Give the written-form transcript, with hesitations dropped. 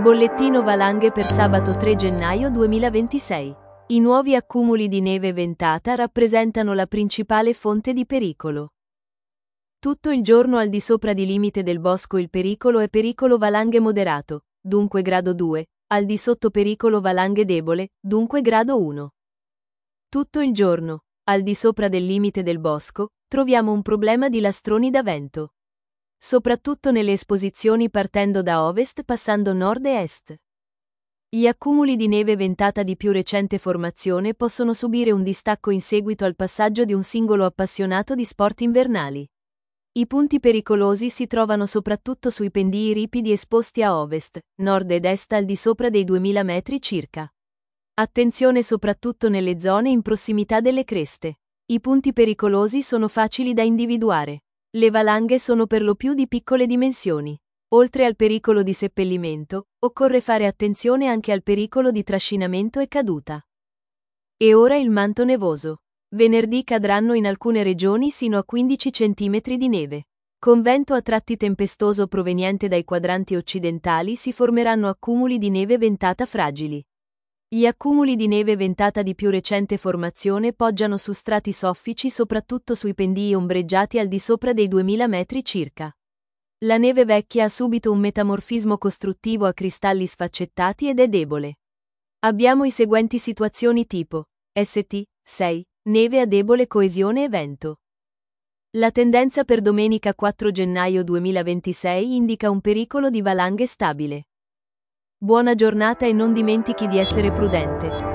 Bollettino valanghe per sabato 3 gennaio 2026. I nuovi accumuli di neve ventata rappresentano la principale fonte di pericolo. Tutto il giorno al di sopra di limite del bosco il pericolo è pericolo valanghe moderato, dunque grado 2, al di sotto pericolo valanghe debole, dunque grado 1. Tutto il giorno, al di sopra del limite del bosco, troviamo un problema di lastroni da vento. Soprattutto nelle esposizioni partendo da ovest passando nord e est. Gli accumuli di neve ventata di più recente formazione possono subire un distacco in seguito al passaggio di un singolo appassionato di sport invernali. I punti pericolosi si trovano soprattutto sui pendii ripidi esposti a ovest, nord ed est al di sopra dei 2000 metri circa. Attenzione soprattutto nelle zone in prossimità delle creste. I punti pericolosi sono facili da individuare. Le valanghe sono per lo più di piccole dimensioni. Oltre al pericolo di seppellimento, occorre fare attenzione anche al pericolo di trascinamento e caduta. E ora il manto nevoso. Venerdì cadranno in alcune regioni sino a 15 cm di neve. Con vento a tratti tempestoso proveniente dai quadranti occidentali si formeranno accumuli di neve ventata fragili. Gli accumuli di neve ventata di più recente formazione poggiano su strati soffici soprattutto sui pendii ombreggiati al di sopra dei 2000 metri circa. La neve vecchia ha subito un metamorfismo costruttivo a cristalli sfaccettati ed è debole. Abbiamo i seguenti situazioni tipo ST 6, neve a debole coesione e vento. La tendenza per domenica 4 gennaio 2026 indica un pericolo di valanghe stabile. Buona giornata e non dimentichi di essere prudente.